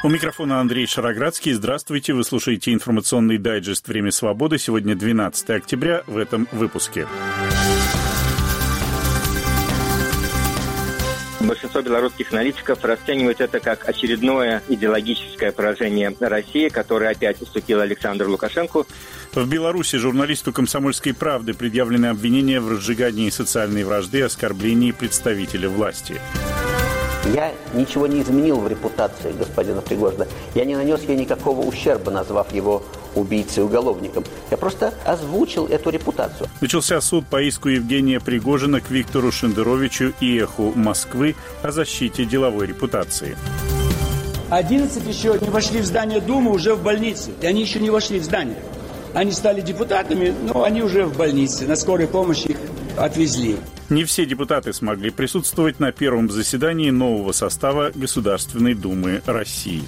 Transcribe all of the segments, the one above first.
У микрофона Андрей Шароградский. Здравствуйте, вы слушаете информационный дайджест «Время свободы». Сегодня 12 октября в этом выпуске. Большинство белорусских аналитиков расценивают это как очередное идеологическое поражение России, которое опять уступило Александру Лукашенко. В Беларуси журналисту «Комсомольской правды» предъявлены обвинения в разжигании социальной вражды и оскорблении представителя власти. Я ничего не изменил в репутации господина Пригожина. Я не нанес ей никакого ущерба, назвав его убийцей и уголовником. Я просто озвучил эту репутацию. Начался суд по иску Евгения Пригожина к Виктору Шендеровичу и «Эху Москвы» о защите деловой репутации. 11 еще не вошли в здание Думы, уже в больнице. И они еще не вошли в здание. Они стали депутатами, но они уже в больнице. На скорой помощи их отвезли. Не все депутаты смогли присутствовать на первом заседании нового состава Государственной Думы России.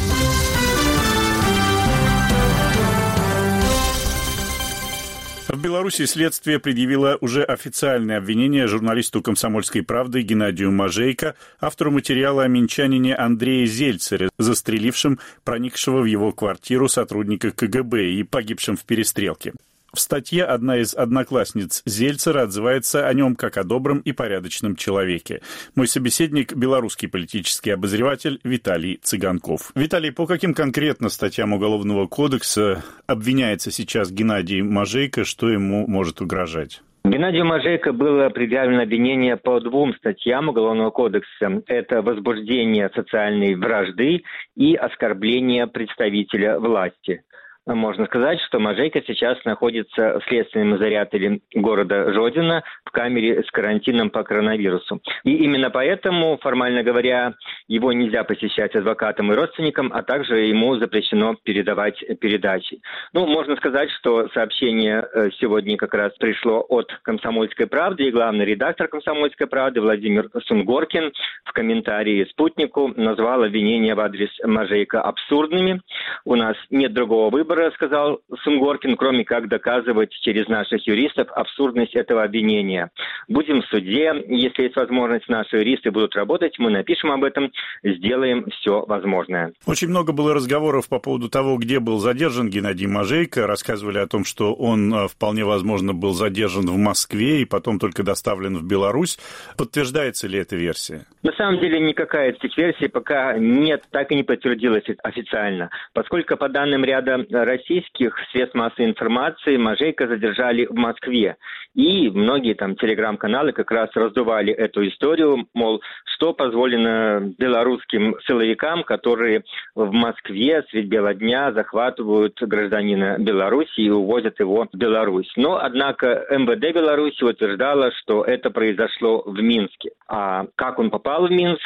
В Беларуси следствие предъявило уже официальное обвинение журналисту «Комсомольской правды» Геннадию Можейко, автору материала о минчанине Андрее Зельцере, застрелившем проникшего в его квартиру сотрудника КГБ и погибшем в перестрелке. В статье одна из одноклассниц Зельцера отзывается о нем как о добром и порядочном человеке. Мой собеседник – белорусский политический обозреватель Виталий Цыганков. Виталий, по каким конкретно статьям Уголовного кодекса обвиняется сейчас Геннадий Можейко, что ему может угрожать? Геннадию Можейко было предъявлено обвинение по 2 статьям Уголовного кодекса. Это возбуждение социальной вражды и оскорбление представителя власти. Можно сказать, что Можейко сейчас находится в следственном изоляторе города Жодино в камере с карантином по коронавирусу. И именно поэтому, формально говоря, его нельзя посещать адвокатам и родственникам, а также ему запрещено передавать передачи. Можно сказать, что сообщение сегодня как раз пришло от «Комсомольской правды», и главный редактор «Комсомольской правды» Владимир Сунгоркин в комментарии «Спутнику» назвал обвинения в адрес Можейко абсурдными. У нас нет другого выбора, сказал Сунгоркин, кроме как доказывать через наших юристов абсурдность этого обвинения. Будем в суде, если есть возможность, наши юристы будут работать, мы напишем об этом, сделаем все возможное. Очень много было разговоров по поводу того, где был задержан Геннадий Можейко. Рассказывали о том, что он вполне возможно был задержан в Москве и потом только доставлен в Беларусь. Подтверждается ли эта версия? На самом деле никакая из этих версий пока нет, так и не подтвердилась официально, поскольку по данным ряда российских средств массовой информации Можейко задержали в Москве. И многие там телеграм-каналы как раз раздували эту историю, мол, что позволено белорусским силовикам, которые в Москве средь бела дня захватывают гражданина Беларуси и увозят его в Беларусь. Но, однако, МВД Беларуси утверждало, что это произошло в Минске. А как он попал в Минск?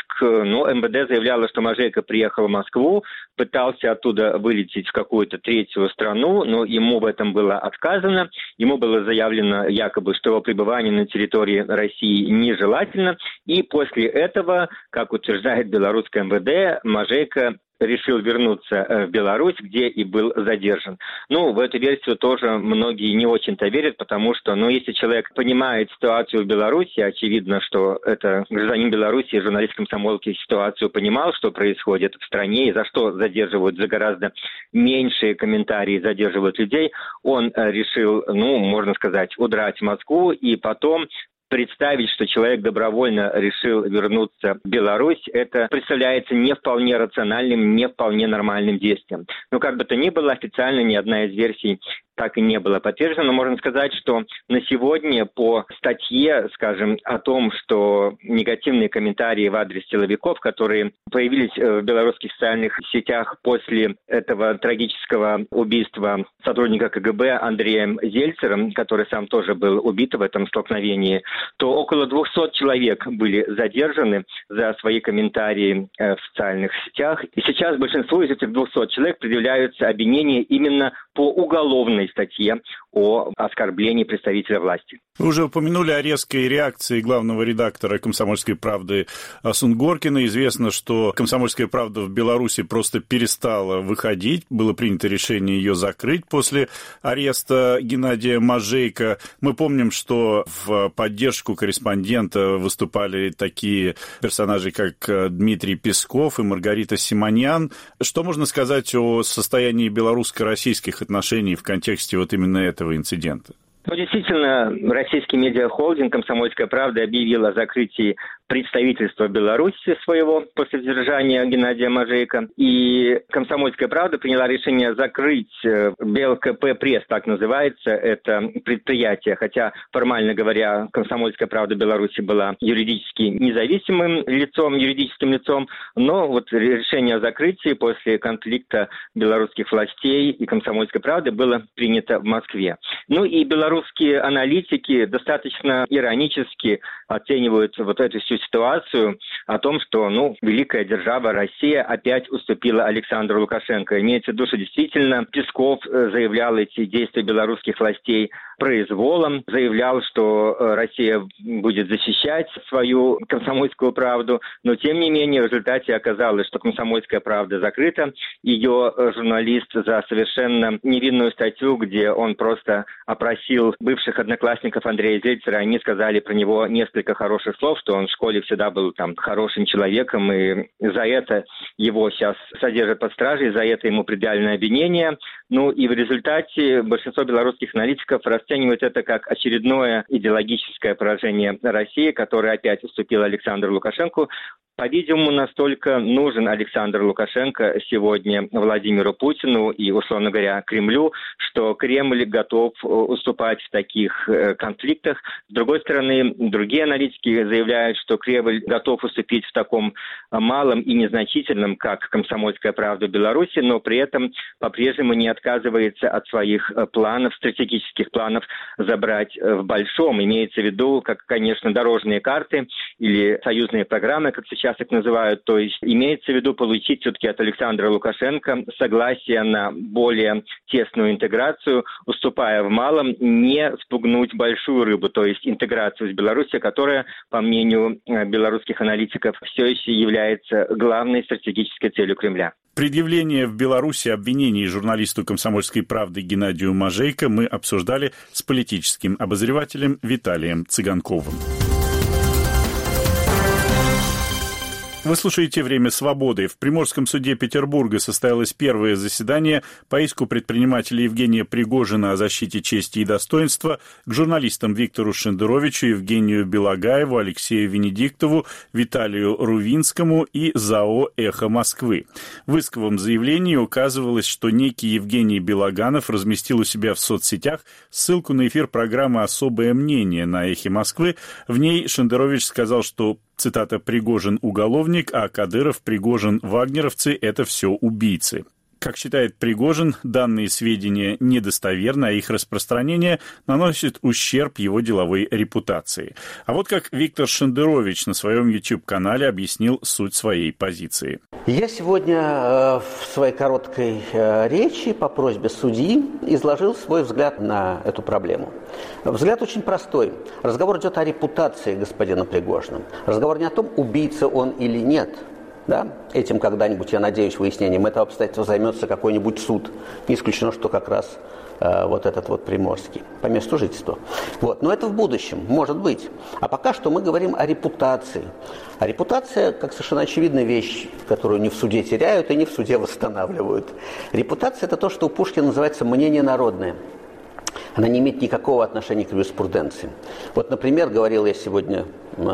МВД заявляло, что Можейко приехал в Москву, пытался оттуда вылететь в какую-то третью страну, но ему в этом было отказано. Ему было заявлено якобы, что его пребывание на территории России нежелательно. И после этого, как утверждает белорусское МВД, Можейко решил вернуться в Беларусь, где и был задержан. В эту версию тоже многие не очень-то верят, потому что, если человек понимает ситуацию в Беларуси, очевидно, что это гражданин Беларуси, журналист комсомолки ситуацию понимал, что происходит в стране и за что задерживают, за гораздо меньшие комментарии задерживают людей, он решил, можно сказать, удрать в Москву и потом представить, что человек добровольно решил вернуться в Беларусь, это представляется не вполне рациональным, не вполне нормальным действием. Как бы то ни было, официально ни одна из версий так и не было подтверждено, но можно сказать, что на сегодня по статье, скажем, о том, что негативные комментарии в адрес силовиков, которые появились в белорусских социальных сетях после этого трагического убийства сотрудника КГБ Андреем Зельцером, который сам тоже был убит в этом столкновении, то около 200 человек были задержаны за свои комментарии в социальных сетях. И сейчас большинству из этих 200 человек предъявляются обвинения именно по уголовной уголовной статье о оскорблении представителя власти. Вы уже упомянули о резкой реакции главного редактора «Комсомольской правды» Сунгоркина. Известно, что «Комсомольская правда» в Беларуси просто перестала выходить. Было принято решение ее закрыть после ареста Геннадия Можейко. Мы помним, что в поддержку корреспондента выступали такие персонажи, как Дмитрий Песков и Маргарита Симоньян. Что можно сказать о состоянии белорусско-российских отношений в контексте вот именно этого инцидента? Действительно, российский медиахолдинг «Комсомольская правда» объявил о закрытии представительства Беларуси своего после задержания Геннадия Можейко. И «Комсомольская правда» приняла решение закрыть БЛКП пресс, так называется, это предприятие. Хотя, формально говоря, «Комсомольская правда» Беларуси была юридически независимым лицом, юридическим лицом. Но вот решение о закрытии после конфликта белорусских властей и «Комсомольской правды» было принято в Москве. Ну и белорусские аналитики достаточно иронически оценивают вот эту всю ситуацию о том, что, великая держава Россия опять уступила Александру Лукашенко. Имеется в виду, что действительно Песков заявлял эти действия белорусских властей произволом, заявлял, что Россия будет защищать свою «Комсомольскую правду», но тем не менее в результате оказалось, что «Комсомольская правда» закрыта. Ее журналист за совершенно невинную статью, где он просто опросил бывших одноклассников Андрея Зельцера, они сказали про него несколько хороших слов, что он в школе всегда был там хорошим человеком, и за это его сейчас содержат под стражей, за это ему предъявлено обвинение. Ну и в результате большинство белорусских аналитиков расценивают это как очередное идеологическое поражение России, которое опять уступило Александру Лукашенко. По-видимому, настолько нужен Александр Лукашенко сегодня Владимиру Путину и, условно говоря, Кремлю, что Кремль готов уступать в таких конфликтах. С другой стороны, другие аналитики заявляют, что Кремль готов уступить в таком малом и незначительном, как «Комсомольская правда» в Беларуси, но при этом по-прежнему не отказывается от своих планов, стратегических планов забрать в большом. Имеется в виду, как, конечно, дорожные карты или союзные программы, как сейчас их называют, то есть имеется в виду получить все-таки от Александра Лукашенко согласие на более тесную интеграцию, уступая в малом, не спугнуть большую рыбу, то есть интеграцию с Беларусью, которая, по мнению белорусских аналитиков, все еще является главной стратегической целью Кремля. Предъявление в Беларуси обвинений журналисту «Комсомольской правды» Геннадию Можейко мы обсуждали с политическим обозревателем Виталием Цыганковым. Вы слушаете «Время свободы». В Приморском суде Петербурга состоялось первое заседание по иску предпринимателя Евгения Пригожина о защите чести и достоинства к журналистам Виктору Шендеровичу, Евгению Белогаеву, Алексею Венедиктову, Виталию Рувинскому и ЗАО «Эхо Москвы». В исковом заявлении указывалось, что некий Евгений Белоганов разместил у себя в соцсетях ссылку на эфир программы «Особое мнение» на «Эхе Москвы». В ней Шендерович сказал, что, цитата, «Пригожин – уголовник, а Кадыров, Пригожин, вагнеровцы – это все убийцы». Как считает Пригожин, данные сведения недостоверны, а их распространение наносит ущерб его деловой репутации. А вот как Виктор Шендерович на своем YouTube-канале объяснил суть своей позиции. Я сегодня в своей короткой речи по просьбе судьи изложил свой взгляд на эту проблему. Взгляд очень простой. Разговор идет о репутации господина Пригожина. Разговор не о том, убийца он или нет. Да? Этим когда-нибудь, я надеюсь, выяснением этого обстоятельства займется какой-нибудь суд. Не исключено, что как раз вот этот вот Приморский по месту жительства. Вот. Но это в будущем, может быть. А пока что мы говорим о репутации. А репутация, как совершенно очевидная вещь, которую не в суде теряют и не в суде восстанавливают. Репутация – это то, что у Пушкина называется мнение народное. Она не имеет никакого отношения к юриспруденции. Вот, например, говорил я сегодня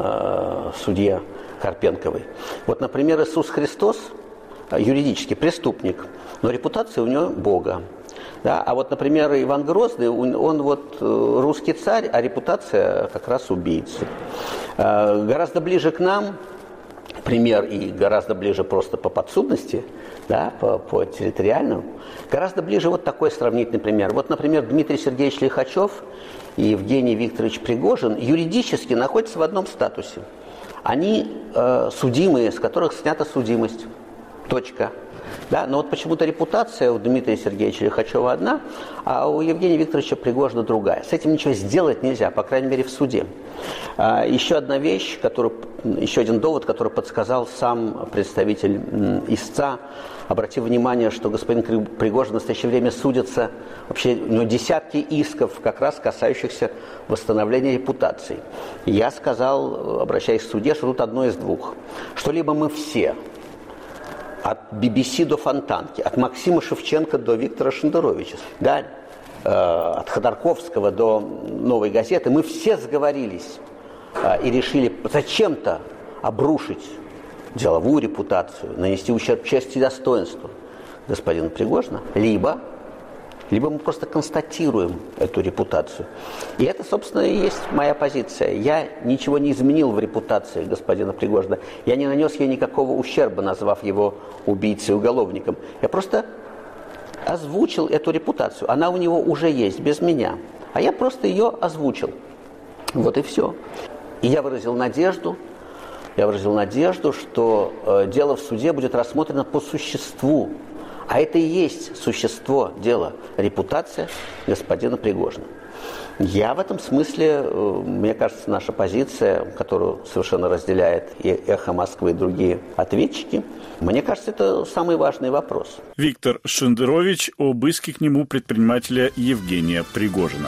судье Карпенковой. Вот, например, Иисус Христос юридически преступник, но репутация у него Бога. Да? А вот, например, Иван Грозный, он вот русский царь, а репутация как раз убийцы. Гораздо ближе к нам пример и гораздо ближе просто по подсудности, да, по территориальному, гораздо ближе вот такой сравнительный пример. Вот, например, Дмитрий Сергеевич Лихачев и Евгений Викторович Пригожин юридически находятся в одном статусе. Они судимые, с которых снята судимость. Точка. Да? Но вот почему-то репутация у Дмитрия Сергеевича Лихачева одна, а у Евгения Викторовича Пригожина другая. С этим ничего сделать нельзя, по крайней мере, в суде. Еще одна вещь, еще один довод, который подсказал сам представитель истца. Обратив внимание, что господин Пригожин в настоящее время судится, вообще у него десятки исков, как раз касающихся восстановления репутации. Я сказал, обращаясь к суде, что тут одно из двух. Что либо мы все, от BBC до Фонтанки, от Максима Шевченко до Виктора Шендеровича, да, от Ходорковского до «Новой газеты», мы все сговорились и решили зачем-то обрушить деловую репутацию, нанести ущерб чести и достоинству господина Пригожина, либо мы просто констатируем эту репутацию. И это, собственно, и есть моя позиция. Я ничего не изменил в репутации господина Пригожина. Я не нанес ей никакого ущерба, назвав его убийцей и уголовником. Я просто озвучил эту репутацию. Она у него уже есть, без меня. А я просто ее озвучил. Вот и все. И я выразил надежду, что дело в суде будет рассмотрено по существу. А это и есть существо дела, репутация господина Пригожина. Я в этом смысле, мне кажется, наша позиция, которую совершенно разделяет и «Эхо Москвы», и другие ответчики, мне кажется, это самый важный вопрос. Виктор Шендерович об иске к нему предпринимателя Евгения Пригожина.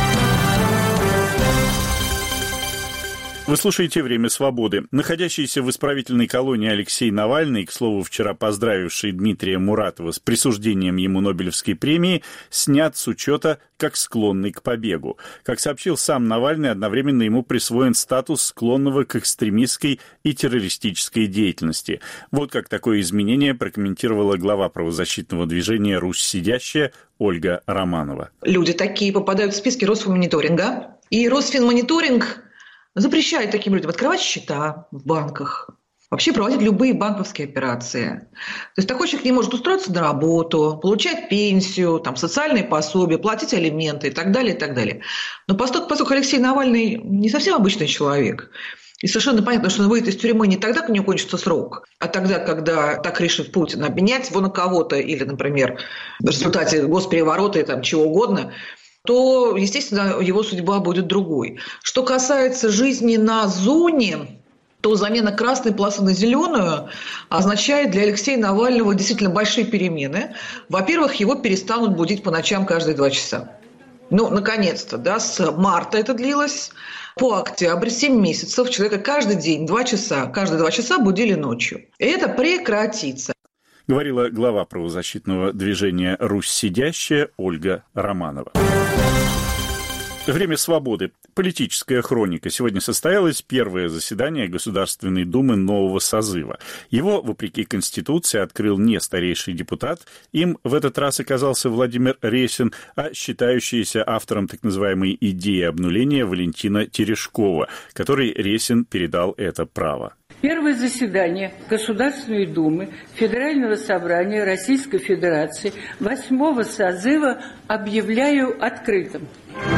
Вы слушаете «Время свободы». Находящийся в исправительной колонии Алексей Навальный, к слову, вчера поздравивший Дмитрия Муратова с присуждением ему Нобелевской премии, снят с учета как склонный к побегу. Как сообщил сам Навальный, одновременно ему присвоен статус склонного к экстремистской и террористической деятельности. Вот как такое изменение прокомментировала глава правозащитного движения «Русь сидящая» Ольга Романова. Люди такие попадают в списки Росфинмониторинга. И Росфинмониторинг запрещает таким людям открывать счета в банках, вообще проводить любые банковские операции. То есть такой человек не может устроиться на работу, получать пенсию, социальные пособия, платить алименты и так далее, и так далее. Но поскольку Алексей Навальный не совсем обычный человек, и совершенно понятно, что он выйдет из тюрьмы не тогда, когда у него кончится срок, а тогда, когда так решит Путин обменять его на кого-то или, например, в результате госпереворота и чего угодно, то, естественно, его судьба будет другой. Что касается жизни на зоне, то замена красной полосы на зеленую означает для Алексея Навального действительно большие перемены. Во-первых, его перестанут будить по ночам каждые 2 часа. Наконец-то, с марта это длилось. По октябрь 7 месяцев человека каждый день 2 часа, каждые 2 часа будили ночью. И это прекратится. Говорила глава правозащитного движения «Русь сидящая» Ольга Романова. «Время свободы». Политическая хроника. Сегодня состоялось первое заседание Государственной Думы нового созыва. Его, вопреки Конституции, открыл не старейший депутат. Им в этот раз оказался Владимир Ресин, а считающийся автором так называемой идеи обнуления Валентина Терешкова, которой Ресин передал это право. Первое заседание Государственной Думы Федерального собрания Российской Федерации 8-го созыва объявляю открытым.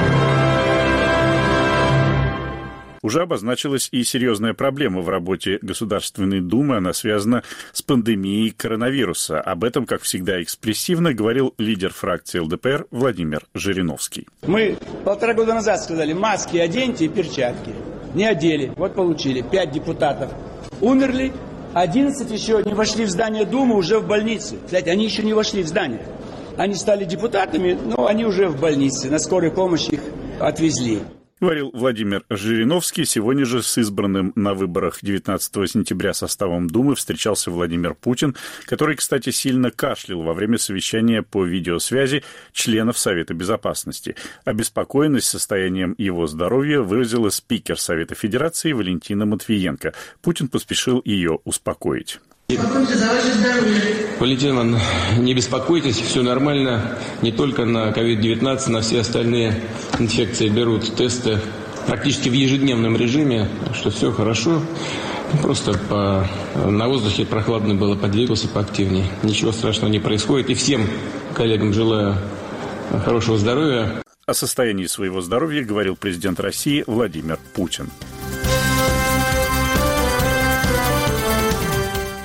Уже обозначилась и серьезная проблема в работе Государственной Думы. Она связана с пандемией коронавируса. Об этом, как всегда, экспрессивно говорил лидер фракции ЛДПР Владимир Жириновский. Мы 1,5 года назад сказали: маски оденьте и перчатки. Не одели. Вот получили. 5 депутатов умерли, 11 еще не вошли в здание Думы, уже в больнице. Кстати, они еще не вошли в здание. Они стали депутатами, но они уже в больнице. На скорой помощи их отвезли. Говорил Владимир Жириновский. Сегодня же с избранным на выборах 19 сентября составом Думы встречался Владимир Путин, который, кстати, сильно кашлял во время совещания по видеосвязи членов Совета Безопасности. Обеспокоенность состоянием его здоровья выразила спикер Совета Федерации Валентина Матвиенко. Путин поспешил ее успокоить. Валентин Ивановна, не беспокойтесь, все нормально. Не только на COVID-19, на все остальные инфекции берут тесты практически в ежедневном режиме, так что все хорошо. Просто на воздухе прохладно было, подвигался поактивнее. Ничего страшного не происходит. И всем коллегам желаю хорошего здоровья. О состоянии своего здоровья говорил президент России Владимир Путин.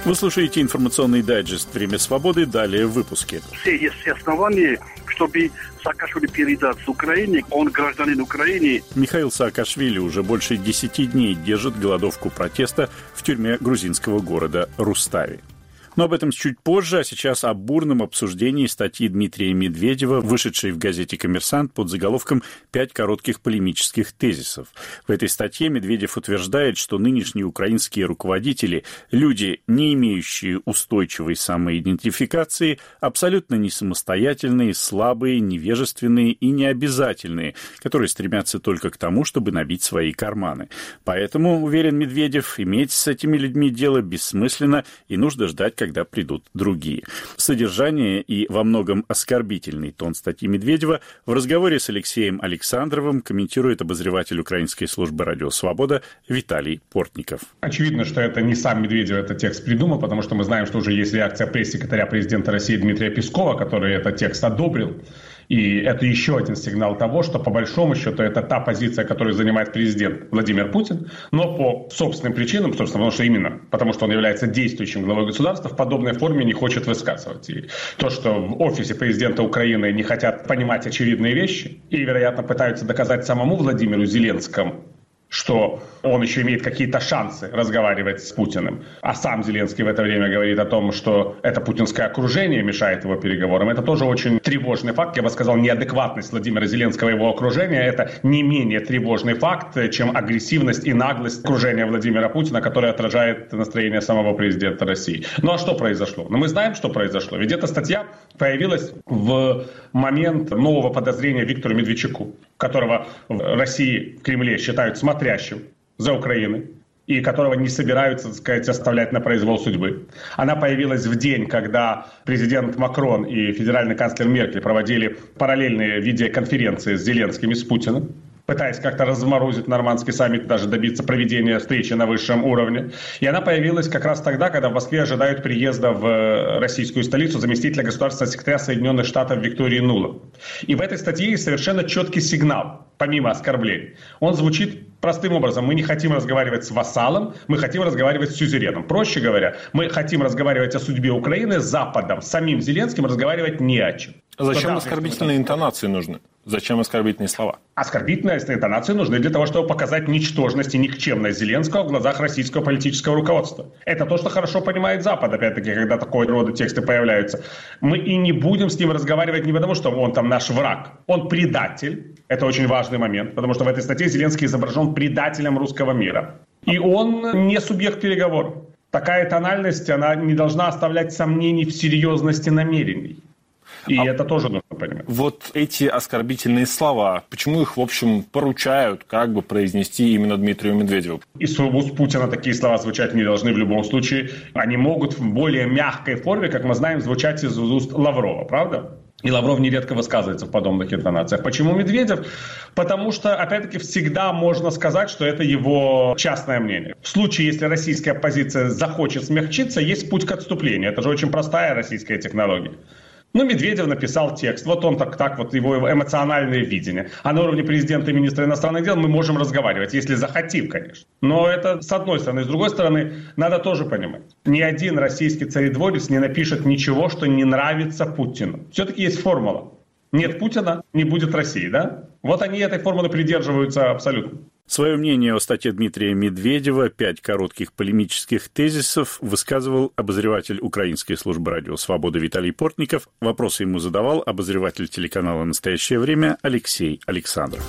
Вы слушаете информационный дайджест «Время свободы». Далее в выпуске. Все есть основания, чтобы Саакашвили передать Украине. Он гражданин Украины. Михаил Саакашвили уже больше 10 дней держит голодовку протеста в тюрьме грузинского города Рустави. Но об этом чуть позже, а сейчас о бурном обсуждении статьи Дмитрия Медведева, вышедшей в газете «Коммерсант» под заголовком «5 коротких полемических тезисов». В этой статье Медведев утверждает, что нынешние украинские руководители – люди, не имеющие устойчивой самоидентификации, абсолютно не самостоятельные, слабые, невежественные и необязательные, которые стремятся только к тому, чтобы набить свои карманы. Поэтому, уверен Медведев, иметь с этими людьми дело бессмысленно и нужно ждать, когда придут другие. Содержание и во многом оскорбительный тон статьи Медведева в разговоре с Алексеем Александровым комментирует обозреватель украинской службы «Радио Свобода» Виталий Портников. Очевидно, что это не сам Медведев этот текст придумал, потому что мы знаем, что уже есть реакция пресс-секретаря президента России Дмитрия Пескова, который этот текст одобрил. И это еще один сигнал того, что по большому счету это та позиция, которую занимает президент Владимир Путин, но по собственным причинам, собственно, потому что он является действующим главой государства, в подобной форме не хочет высказывать. И то, что в офисе президента Украины не хотят понимать очевидные вещи и, вероятно, пытаются доказать самому Владимиру Зеленскому, что он еще имеет какие-то шансы разговаривать с Путиным. А сам Зеленский в это время говорит о том, что это путинское окружение мешает его переговорам. Это тоже очень тревожный факт. Я бы сказал, неадекватность Владимира Зеленского и его окружения – это не менее тревожный факт, чем агрессивность и наглость окружения Владимира Путина, которая отражает настроение самого президента России. Ну а что произошло? Мы знаем, что произошло. Ведь эта статья появилась в момент нового подозрения Виктору Медведчуку, которого в России, в Кремле считают смотрящим за Украиной и которого не собираются, так сказать, оставлять на произвол судьбы. Она появилась в день, когда президент Макрон и федеральный канцлер Меркель проводили параллельные видеоконференции с Зеленским и с Путиным, пытаясь как-то разморозить нормандский саммит, даже добиться проведения встречи на высшем уровне. И она появилась как раз тогда, когда в Москве ожидают приезда в российскую столицу заместителя государственного секретаря Соединенных Штатов Виктории Нуланд. И в этой статье есть совершенно четкий сигнал, помимо оскорблений. Он звучит простым образом. Мы не хотим разговаривать с вассалом, мы хотим разговаривать с сюзереном. Проще говоря, мы хотим разговаривать о судьбе Украины с Западом. С самим Зеленским разговаривать не о чем. А зачем оскорбительные интонации нужны? Зачем оскорбительные слова? Оскорбительные интонации нужны для того, чтобы показать ничтожность и никчемность Зеленского в глазах российского политического руководства. Это то, что хорошо понимает Запад, опять-таки, когда такого рода тексты появляются. Мы и не будем с ним разговаривать не потому, что он там наш враг. Он предатель. Это очень важный момент, потому что в этой статье Зеленский изображен предателем русского мира. И он не субъект переговоров. Такая тональность, она не должна оставлять сомнений в серьезности намерений. И это тоже нужно понимать. Вот эти оскорбительные слова, почему их, в общем, поручают как бы произнести именно Дмитрию Медведеву? Из уст Путина такие слова звучать не должны в любом случае. Они могут в более мягкой форме, как мы знаем, звучать из уст Лаврова, правда? И Лавров нередко высказывается в подобных интонациях. Почему Медведев? Потому что, опять-таки, всегда можно сказать, что это его частное мнение. В случае, если российская оппозиция захочет смягчиться, есть путь к отступлению. Это же очень простая российская технология. Медведев написал текст, вот он так вот, его эмоциональное видение. А на уровне президента и министра иностранных дел мы можем разговаривать, если захотим, конечно. Но это с одной стороны. С другой стороны, надо тоже понимать. Ни один российский царедворец не напишет ничего, что не нравится Путину. Все-таки есть формула. Нет Путина, не будет России, да? Вот они этой формулы придерживаются абсолютно. Свое мнение о статье Дмитрия Медведева «5 коротких полемических тезисов» высказывал обозреватель украинской службы «Радио Свобода» Виталий Портников. Вопросы ему задавал обозреватель телеканала «Настоящее время» Алексей Александров.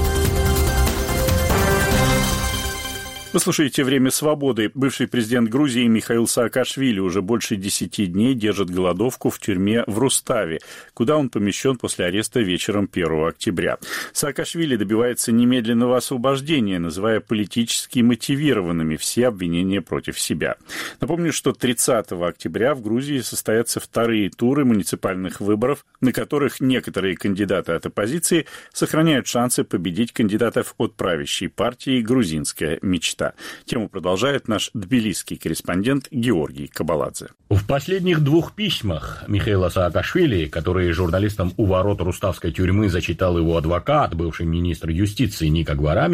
Вы слушаете «Время свободы». Бывший президент Грузии Михаил Саакашвили уже больше 10 дней держит голодовку в тюрьме в Рустави, куда он помещен после ареста вечером 1 октября. Саакашвили добивается немедленного освобождения, называя политически мотивированными все обвинения против себя. Напомню, что 30 октября в Грузии состоятся вторые туры муниципальных выборов, на которых некоторые кандидаты от оппозиции сохраняют шансы победить кандидатов от правящей партии «Грузинская мечта». Тему продолжает наш тбилисский корреспондент Георгий Кабаладзе. В последних 2 письмах Михаила Саакашвили, которые журналистам у ворот Руставской тюрьмы зачитал его адвокат, бывший министр юстиции Ника Гварамия,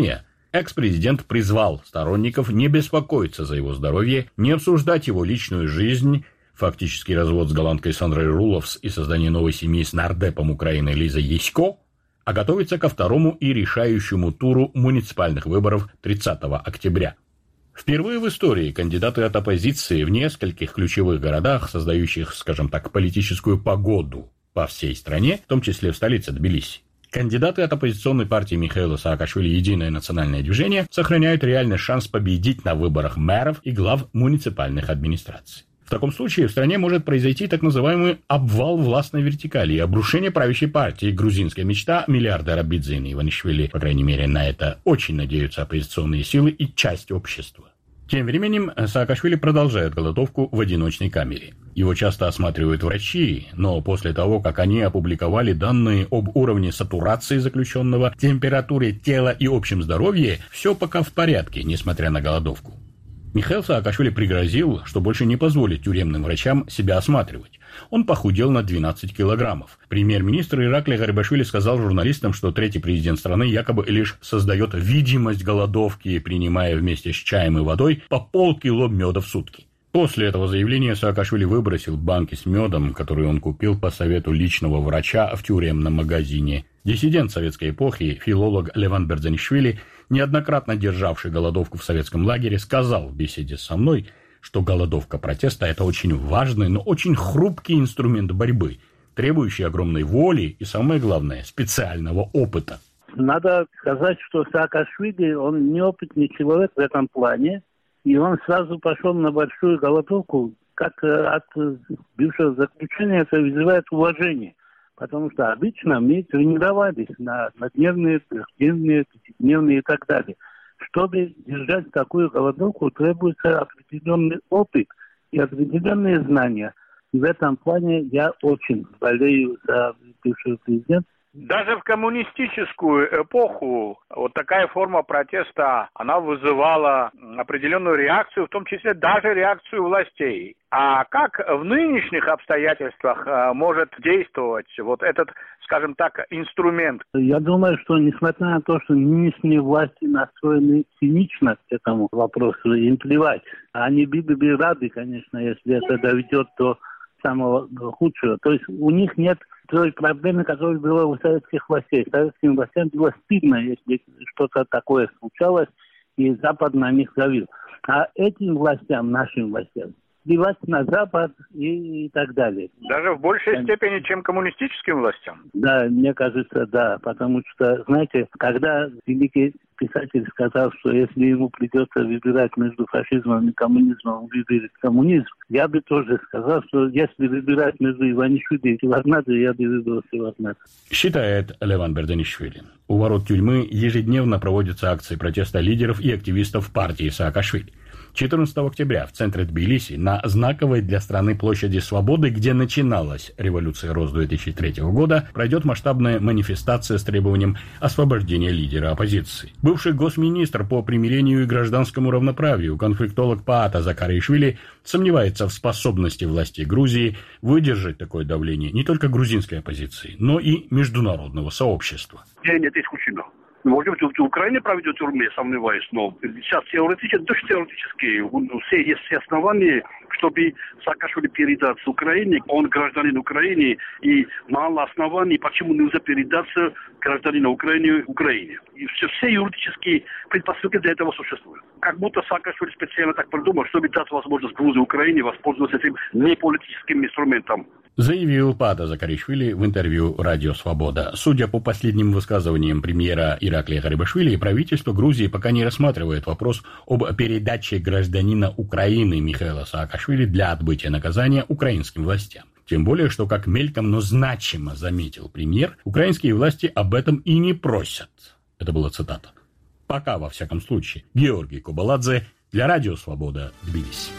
Экс-президент призвал сторонников не беспокоиться за его здоровье, не обсуждать его личную жизнь, фактический развод с голландкой Сандрой Руловс и создание новой семьи с нардепом Украины Лизой Ясько, а готовиться ко второму и решающему туру муниципальных выборов 30 октября. Впервые в истории кандидаты от оппозиции в нескольких ключевых городах, создающих, скажем так, политическую погоду по всей стране, в том числе в столице Тбилиси, кандидаты от оппозиционной партии Михаила Саакашвили «Единое национальное движение» сохраняют реальный шанс победить на выборах мэров и глав муниципальных администраций. В таком случае в стране может произойти так называемый обвал властной вертикали и обрушение правящей партии. Грузинская мечта миллиардера Бидзина Иванишвили, по крайней мере, на это очень надеются оппозиционные силы и часть общества. Тем временем Саакашвили продолжает голодовку в одиночной камере. Его часто осматривают врачи, но после того, как они опубликовали данные об уровне сатурации заключенного, температуре тела и общем здоровье, все пока в порядке, несмотря на голодовку. Михаил Саакашвили пригрозил, что больше не позволит тюремным врачам себя осматривать. Он похудел на 12 килограммов. Премьер-министр Ираклий Гарибашвили сказал журналистам, что третий президент страны якобы лишь создает видимость голодовки, принимая вместе с чаем и водой по полкило меда в сутки. После этого заявления Саакашвили выбросил банки с медом, которые он купил по совету личного врача в тюремном магазине. Диссидент советской эпохи, филолог Леван Бердзанишвили, неоднократно державший голодовку в советском лагере, сказал в беседе со мной, что голодовка протеста – это очень важный, но очень хрупкий инструмент борьбы, требующий огромной воли и, самое главное, специального опыта. Надо сказать, что Саакашвили, он неопытный человек в этом плане, и он сразу пошел на большую голодовку, как от бывшего заключения это вызывает уважение. Потому что обычно мы тренировались на однодневные, трехдневные, пятидневные и так далее. Чтобы держать такую голодовку, требуется определенный опыт и определенные знания. И в этом плане я очень болею за бывшего президента. Даже в коммунистическую эпоху вот такая форма протеста, она вызывала определенную реакцию, в том числе даже реакцию властей. А как в нынешних обстоятельствах может действовать вот этот, скажем так, инструмент? Я думаю, что несмотря на то, что нынешние власти настроены цинично к этому вопросу, им плевать. Они были бы рады, конечно, если это доведет до самого худшего. То есть у них нет той проблемы, которая была у советских властей. Советским властям было стыдно, если что-то такое случалось, и Запад на них давил. А этим властям, нашим властям, плевать на Запад и так далее. Даже в большей степени, чем коммунистическим властям? Да, мне кажется, да. Потому что, знаете, когда великий писатель сказал, что если ему придется выбирать между фашизмом и коммунизмом, он выберет коммунизм, я бы тоже сказал, что если выбирать между Иванишвили и Севарднадзе, я бы выбрал Севарднадзе. Считает Леван Бердзанишвили. У ворот тюрьмы ежедневно проводятся акции протеста лидеров и активистов партии Саакашвили. 14 октября в центре Тбилиси на знаковой для страны площади Свободы, где начиналась революция РОС 2003 года, пройдет масштабная манифестация с требованием освобождения лидера оппозиции. Бывший госминистр по примирению и гражданскому равноправию, конфликтолог Паата Закаришвили, сомневается в способности властей Грузии выдержать такое давление не только грузинской оппозиции, но и международного сообщества. Это исключено. Может быть, в Украине проведет тюрьме, сомневаюсь, но сейчас теоретически все есть основания, чтобы Саакашвили передаться Украине. Он гражданин Украины, и мало оснований, почему нельзя передаться гражданину Украине. И все юридические предпосылки для этого существуют. Как будто Саакашвили специально так придумал, чтобы дать возможность Грузии и Украине воспользоваться этим неполитическим инструментом. Заявил Паата Закаришвили в интервью «Радио Свобода». Судя по последним высказываниям премьера Ираклия Гарибашвили, правительство Грузии пока не рассматривает вопрос об передаче гражданина Украины Михаила Саакашвили для отбытия наказания украинским властям. Тем более, что, как мельком, но значимо заметил премьер, украинские власти об этом и не просят. Это была цитата. Пока, во всяком случае. Георгий Кобаладзе для «Радио Свобода», Тбилиси.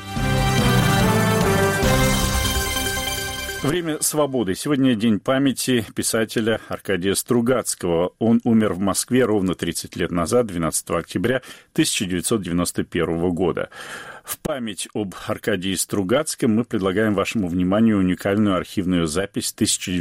Время свободы. Сегодня день памяти писателя Аркадия Стругацкого. Он умер в Москве ровно 30 лет назад, 12 октября 1991 года. В память об Аркадии Стругацком мы предлагаем вашему вниманию уникальную архивную запись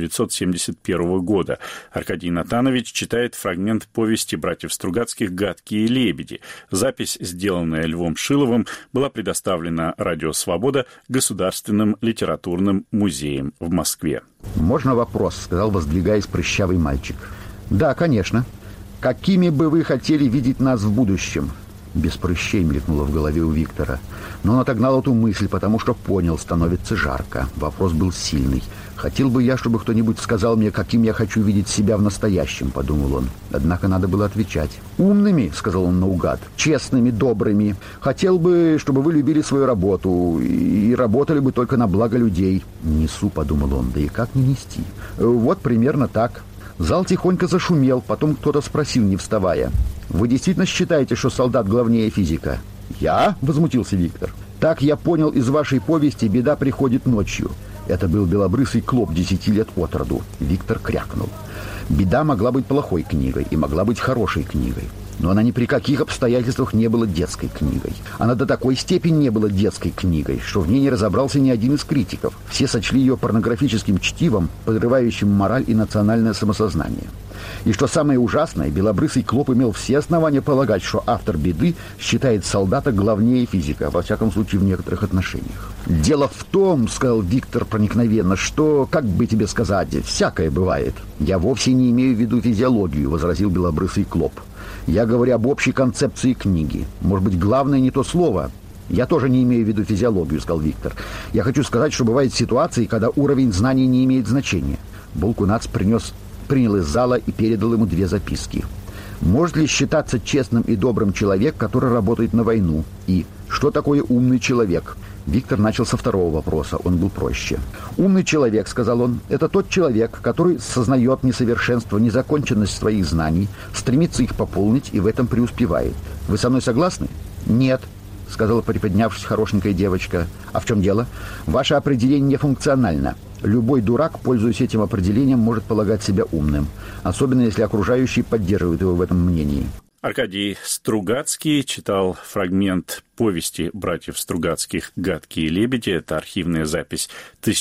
1971 года. Аркадий Натанович читает фрагмент повести братьев Стругацких «Гадкие лебеди». Запись, сделанная Львом Шиловым, была предоставлена «Радио Свобода» Государственным литературным музеем в Москве. «Можно вопрос?» — сказал, воздвигаясь прыщавый мальчик. «Да, конечно. Какими бы вы хотели видеть нас в будущем?» Без прыщей мелькнуло в голове у Виктора. Но он отогнал эту мысль, потому что понял, становится жарко. Вопрос был сильный. «Хотел бы я, чтобы кто-нибудь сказал мне, каким я хочу видеть себя в настоящем», — подумал он. Однако надо было отвечать. «Умными», — сказал он наугад, — «честными, добрыми. Хотел бы, чтобы вы любили свою работу и работали бы только на благо людей». «Несу», — подумал он, — «да и как не нести?» «Вот примерно так». Зал тихонько зашумел, потом кто-то спросил, не вставая: «Вы действительно считаете, что солдат главнее физика?» «Я?» — возмутился Виктор. «Так я понял из вашей повести «Беда приходит ночью». Это был белобрысый клоп 10 лет от роду. Виктор крякнул. «Беда» могла быть плохой книгой и могла быть хорошей книгой. Но она ни при каких обстоятельствах не была детской книгой. Она до такой степени не была детской книгой, что в ней не разобрался ни один из критиков. Все сочли ее порнографическим чтивом, подрывающим мораль и национальное самосознание. И что самое ужасное, белобрысый клоп имел все основания полагать, что автор «Беды» считает солдата главнее физика, во всяком случае в некоторых отношениях. «Дело в том, — сказал Виктор проникновенно, — что, как бы тебе сказать, всякое бывает». «Я вовсе не имею в виду физиологию, — возразил белобрысый клоп. Я говорю об общей концепции книги. Может быть, главное не то слово». «Я тоже не имею в виду физиологию, — сказал Виктор. Я хочу сказать, что бывают ситуации, когда уровень знаний не имеет значения». Булкунац принял из зала и передал ему 2 записки. «Может ли считаться честным и добрым человек, который работает на войну?» И «Что такое умный человек?» Виктор начал со второго вопроса, он был проще. «Умный человек, — сказал он, — это тот человек, который сознает несовершенство, незаконченность своих знаний, стремится их пополнить и в этом преуспевает. Вы со мной согласны?» «Нет», — сказала, приподнявшись, хорошенькая девочка. «А в чем дело?» «Ваше определение нефункционально. Любой дурак, пользуясь этим определением, может полагать себя умным, особенно если окружающие поддерживают его в этом мнении». Аркадий Стругацкий читал фрагмент повести братьев Стругацких «Гадкие лебеди». Это архивная запись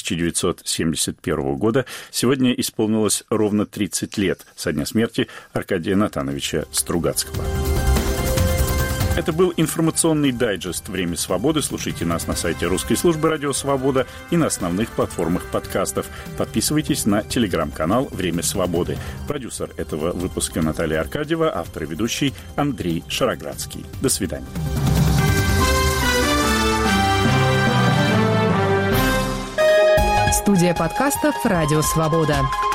1971 года. Сегодня исполнилось ровно 30 лет со дня смерти Аркадия Натановича Стругацкого. Это был информационный дайджест «Время свободы». Слушайте нас на сайте русской службы «Радио Свобода» и на основных платформах подкастов. Подписывайтесь на телеграм-канал «Время свободы». Продюсер этого выпуска Наталья Аркадьева, автор и ведущий Андрей Шароградский. До свидания. Студия подкастов «Радио Свобода».